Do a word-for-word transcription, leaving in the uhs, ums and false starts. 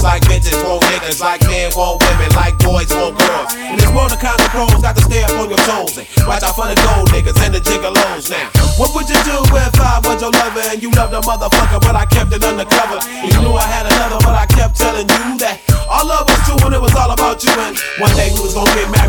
like bitches want niggas, like men want women, like boys want girls. In this world of kind of pros, got to stay up on your toes and watch out for the gold niggas and the gigolos now. What would you do if I was your lover and you loved a motherfucker, but I kept it undercover? You knew I had another, but I kept telling you that all love was true when it was all about you. And one day we was gonna get married.